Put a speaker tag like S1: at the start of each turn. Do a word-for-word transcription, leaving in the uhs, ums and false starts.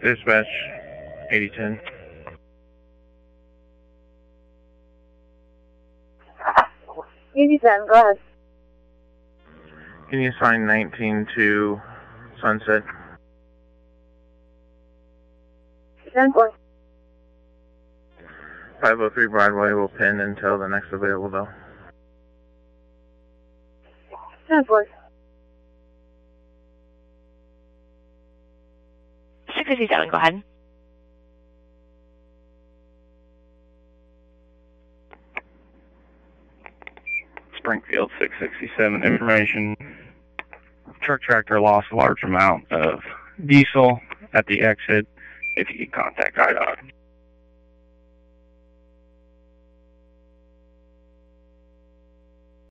S1: Dispatch, eighty ten.
S2: eighty ten, go ahead.
S1: Can you assign nineteen to Sunset?
S2: ten four.
S1: five oh three Broadway will pin until the next available though.
S2: ten four.
S3: six fifty-seven, go ahead.
S4: Springfield six sixty-seven, information. Truck tractor lost a large amount of diesel at the exit. If you can contact I D O T.